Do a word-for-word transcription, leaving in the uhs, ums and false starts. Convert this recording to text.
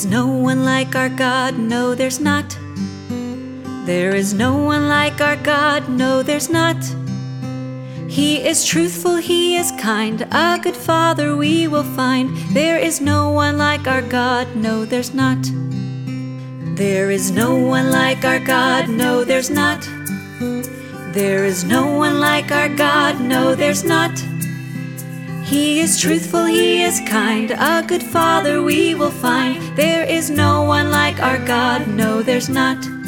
is no one like our God, no there's not. There is no one like our God, no there's not. He is truthful, He is kind, a good Father we will find. There is no one like our God, no there's not. There is no one like our God, no there's not. There is no one like our God, no there's not. He is truthful, He is kind, a good Father we will find. There is no one like our God, no there's not.